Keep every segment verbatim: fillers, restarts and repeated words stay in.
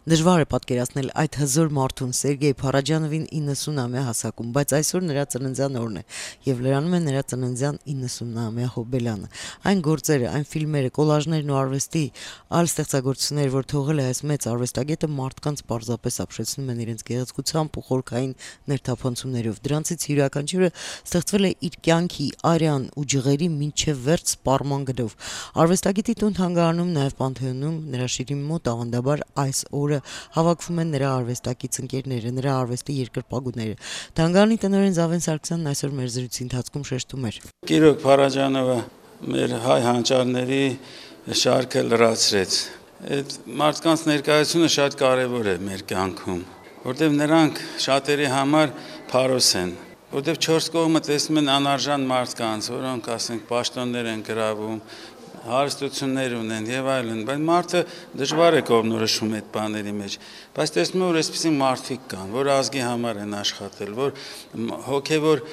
Դժվար է պատկերացնել այդ հզոր մարդուն Սերգեյ Փարաջանովին իննսունամյա հասակում, բայց այսօր նրա ծննդյան օրն է եւ լրանում է նրա ծննդյան իննսունամյա հոբելյանը։ Այն գործերը, այն ֆիլմերը, կոլաժներն ու արվեստի այլ ստեղծագործությունները, որ թողել է այս մեծ արվեստագետը, մարդկանց պարզապես ապշեցնում են իրենց գեղեցկությամբ ու խորքային ներթափանցումներով։ Դրանցից յուրաքանչյուրը ստեղծվել է իր կյանքի արյան ու ջղերի մինչև վերջ սպառման գնով։ Արվեստագետի տուն թանգարանում, նաև Պանթեոնում նրա շիրիմի մոտ ավանդաբար այս օրը հավաքվում են նրա արվեստակից ընկերները, նրա արվեստի երկրպագուները։ Թանգարանի տնօրեն Զավեն Սարգսյանն այսօր մեր զրույցի ընթացքում շեշտում էր. Գիրոկ Փարաջանովը մեր հայ հանճարների շարքը լրացրեց։ Այդ մարդկանց ներկայությունը շատ կարևոր է մեր կյանքում, որտեղ նրանք շատերի համար փարոս են, որտեղ չորս կողմը տեսնում են անարժան մարդկանց, որոնք ասենք պաշտոններ են գրավում, հարստություններ ունեն եւ այլն, բայց մարդը դժվար է կողմնորոշում այդ բաների մեջ, բայց տեսնում որ այսպիսի մարդիկ կան, որ ազգի համար են աշխատել, որ հոգեվոր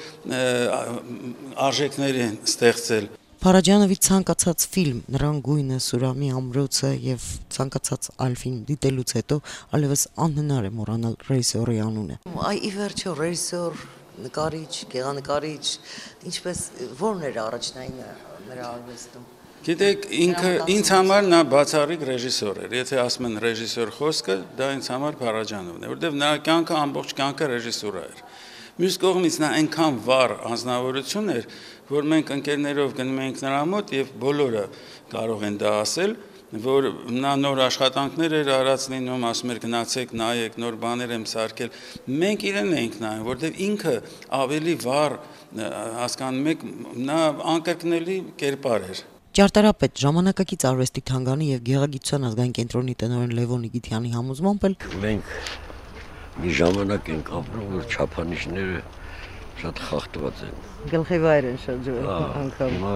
արժեքներ են ստեղծել։ Փարաջանովի ցանկացած ֆիլմ, նրան գույնը, Սուրամի ամրոցը եւ ցանկացած այլ ֆիլմ դիտելուց հետո այլևս անհնար է մոռանալ ռեժիսորի անունը։ Այ ի վերջո ռեժիսոր, նկարիչ, գեղանկարիչ, ինչպես ո՞րն էր առաջնային նրա արվեստում։ Գիտեք, ինքը ինձ համար նա բացառիկ ռեժիսոր էր։ Եթե ասում են ռեժիսոր խոսքը, դա ինձ համար Փարաջանովն է, որտեղ նրա կյանքը ամբողջ կյանքը ռեժիսուրա էր։ Մյուս կողմից նա այնքան վառ անձնավորություն էր, որ մենք ընկերներով գնում էինք նրա մոտ եւ բոլորը կարող են դա ասել, որ նա նոր աշխատանքներ էր արած լինում, ասում էր գնացեք, նայեք, նոր բաներ եմ սարքել։ Մենք իրեն էինք նայում, որտեղ ինքը ավելի վառ, հասկանում եք, նա անկրկնելի կերպար էր։ Ճարտարապետ, ժամանակակից արվեստի թանգարանի եւ գեղագիտության ազգային կենտրոնի տնօրեն Լևոն Իգիթյանի համոզմամբ էլ մենք մի ժամանակ ենք ապրում, որ չափանիշները շատ խախտված են։ Գլխիվայր են շրջում անգամ։ Հիմա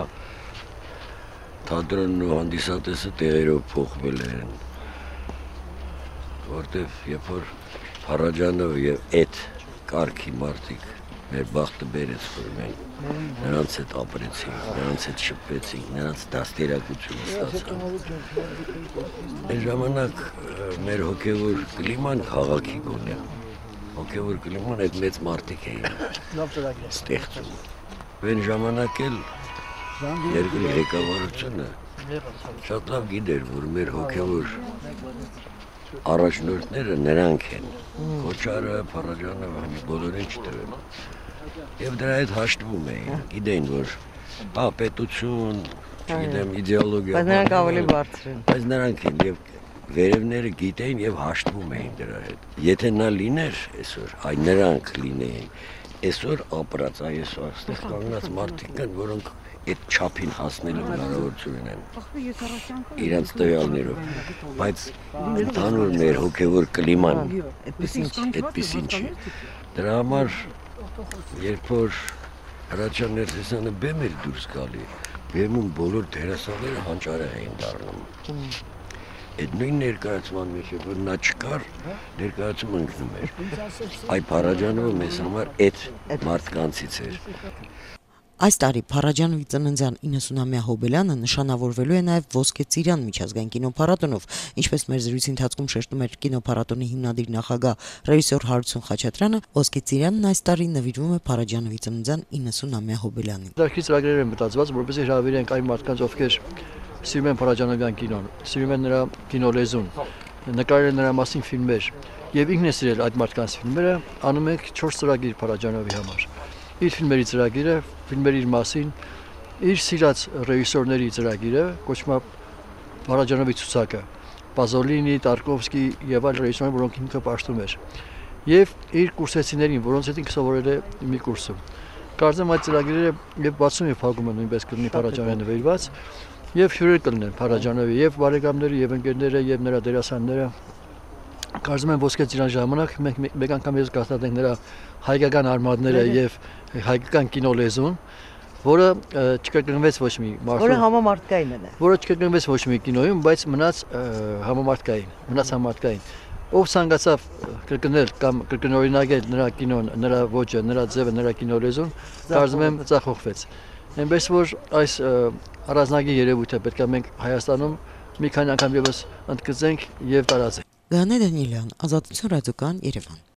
թատրոնն ու հանդիսատեսը տեղերով փոխվել են, որտեվ երբ որ Փարաջանովը եւ այդ կարգի մարդիկ մեր բախտը բերեց, որ մենք նրանց հետ ապրեցինք, նրանց հետ շփվեցինք, նրանց դաստիարակությունը ստացանք։ Այդ ժամանակ մեր հոգևոր կլիման քաղաքի գոնե, հոգևոր կլիման այդ մեծ մարդիկ էին ստեղծում։ Այն ժամանակ էլ երկրի ղեկավարությունը շատ լավ գիտեր, որ մեր հոգևոր առաջնորդները նրանք են, Քոչարը, Փարաջանովը, բոլորին չտվեմ։ Եվ դրա հետ հաշտվում էին, գիտեին, որ հա պետություն, չգիտեմ, իդեոլոգիա։ Բայց նրանք ավելի բարձր են։ Բայց նրանք են եւ վերևները գիտեին եւ հաշտվում էին դրա հետ։ Եթե նա լիներ այսօր, այ նրանք լինեին, այսօր ապրած, այսօր այստեղ կանգնած մարդիկ կան, որոնք այդ չափին հասնելու հնարավորություն ունեն իրենց տվյալներով, բայց ընդհանուր մեր հոգևոր կլիման այդպեսին չի։ Դրա համար երբ որ Հրաչյա Ներսեսյանը բեմ էր դուրս գալի, բեմում բոլոր դերասանները հանճարեղ էին դառնում։ Այդ նույն ներկայացման մեջ, որ նա չկար, ներկայացումը ընկնում էր։ Այ Փարաջանովը մեզ համար այդ մարդկանցից էր։ Այս տարի Փարաջանովի ծննդյան իննսունամյա հոբելյանը նշանավորվելու է նաև Ոսկե Ծիրան միջազգային կինոփառատոնով, ինչպես մեր զրույցի ընթացքում շեշտում էր կինոփառատոնի հիմնադիր նախագահ ռեժիսոր Հարություն Խաչատրյանը, Ոսկե Ծիրանն այս տարի նվիրվում է Փարաջանովի ծննդյան իննսունամյա հոբելյանին։ Դրանից ծրագրեր են մտածված, որպեսզի հրավիրենք այն մարդկանց, ովքեր սիրում են Փարաջանովյան կինոն, սիրում են նրա կինոլեզուն, նկարել են նրա մասին ֆիլմեր, եւ ինքն է սիրել այդ մարդկանց ֆիլմերը, անում ենք չորս ծրագիր Փարաջանովի համար։ Իր ֆիլմերի ծրագիրը, ֆիլմերի մասին, իր սիրած ռեժիսորների ծրագիրը, կոչվում է Փարաջանովի ցուցակը, Պազոլինի, Տարկովսկի եւ այլ ռեժիսորներ, որոնք ինքը պաշտում էր։ Եվ իր կուրսեցիներին, որոնց հետ ինքը սովորել է մի կուրսում։ Կարծեմ այդ ծրագիրները եւ բացում եւ փակում են նույնպես կլինի Փարաջանովի նվիրված եւ հյուրեր կլինեն Փարաջանովի եւ բարեկամները եւ ընկերները եւ նրա դերասանները։ Կարծում եմ Ոսկե Ծիրան ժամանակ մենք մեկ անգամ ես կհաստատենք նրա հայկական արմատները եւ հայկական կինոլեզուն, որը չկրկնվեց ոչ մի մարդու, որը համամարտկային է, որը չկրկնվեց ոչ մի կինոյում, բայց մնաց համամարտկային, մնաց համամարտկային։ Ով ցանկացավ կրկնել կամ կրկնօրինակել նրա կինոն, նրա ոճը, նրա ձևը, նրա կինոլեզուն, կարծում եմ ծախողվեց։ Այնպես որ այս առանձնագի երևույթը պետք է մենք Հայաստանում մի քանի անգամ եւս ընդգծենք եւ տարածենք։ Գաներ Դանիելյան, Ազատություն ռադիոկան, Երևան։